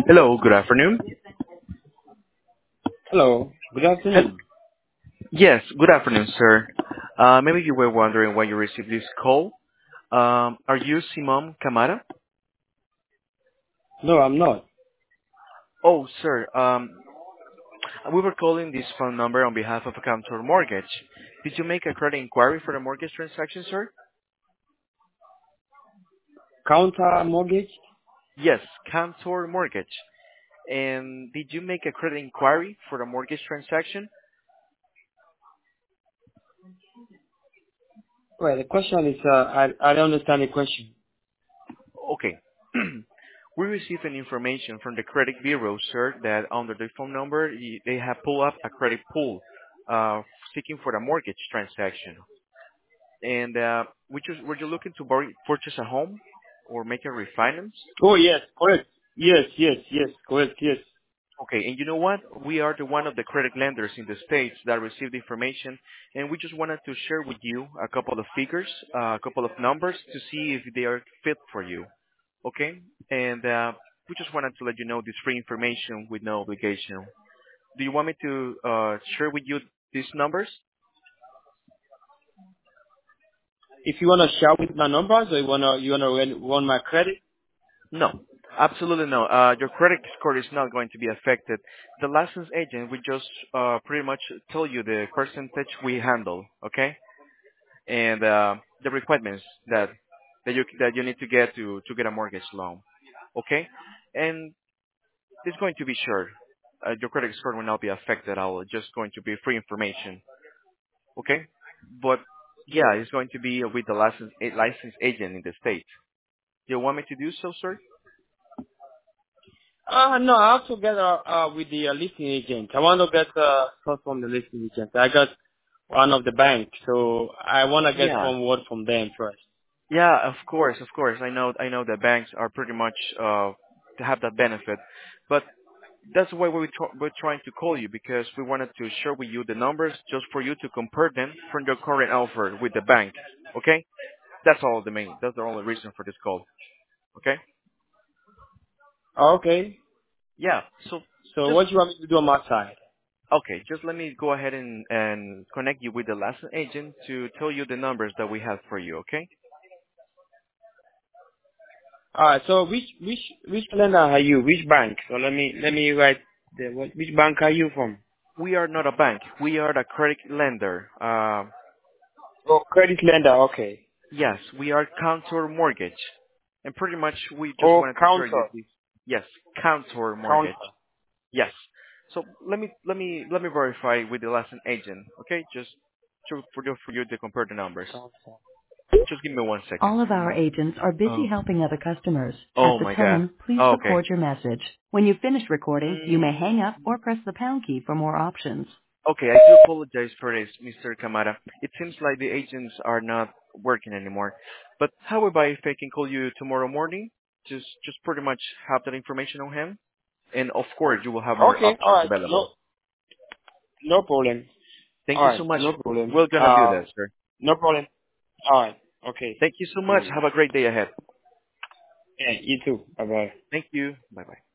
Hello, good afternoon. Hello. Good Hel- afternoon. Yes, good afternoon, sir. Maybe you were wondering why you received this call. Are you Simon Camara? No, I'm not. Oh, sir, we were calling this phone number on behalf of Cantor Mortgage. Did you make a credit inquiry for the mortgage transaction, sir? Counter mortgage? Yes, Cantor Mortgage. And did you make a credit inquiry for the mortgage transaction? Well, the question is, I don't understand the question. Okay. We received an information from the credit bureau, sir, that under the phone number, they have pulled up a credit pool seeking for a mortgage transaction. And were you looking to purchase a home or make a refinance? Oh, yes, correct. Yes, correct, yes. Okay, and you know what? We are the one of the credit lenders in the States that received the information, and we just wanted to share with you a couple of figures, a couple of numbers to see if they are fit for you. Okay? And we just wanted to let you know this free information with no obligation. Do you want me to share with you these numbers? If you want to share with my numbers or you wanna run my credit? No, absolutely no. Your credit score is not going to be affected. The license agent will just pretty much tell you the percentage we handle, okay? And the requirements that you need to get to get a mortgage loan, okay? And it's going to be sure. Your credit score will not be affected at all. It's just going to be free information, okay? But yeah, it's going to be with the license agent in the state. Do you want me to do so, sir? No, I have to get with the listing agent. I want to get stuff from the listing agent. I got one of the bank, so I want to get Yeah. some word from them first. Yeah, of course, of course. I know that banks are pretty much to have that benefit, but that's why we're trying to call you because we wanted to share with you the numbers just for you to compare them from your current offer with the bank. Okay? That's the only reason for this call. Okay? Okay. Yeah. So So just what you want me to do on my side? okay. Just let me go ahead and connect you with the license agent to tell you the numbers that we have for you. Okay? All right. So which lender are you? Which bank? So let me write which bank are you from? We are not a bank. We are a credit lender. Oh, credit lender. Okay. Yes, we are Contour Mortgage, and pretty much we just Oh, wanted to share you counter. this. Yes, Contour Mortgage. Counter. Yes. So let me verify with the license agent. Okay, just for you to compare the numbers. Counter. Just give me 1 second. All of our agents are busy Oh. helping other customers. At Oh the my God. tone, please Oh, okay. record your message. When you've finished recording, you may hang up Mm, or press the pound key for more options. okay, I do apologize for this, Mr. Kamara. It seems like the agents are not working anymore. But how about if I can call you tomorrow morning? Just pretty much have that information on hand. And of course, you will have more Okay. All options right. available. No problem. Thank All you right. so much. No problem. We're gonna do that, sir. No problem. All right. Okay. Thank you so No much. problem. Have a great day ahead. Yeah. You too. Bye bye. Thank you. Bye bye.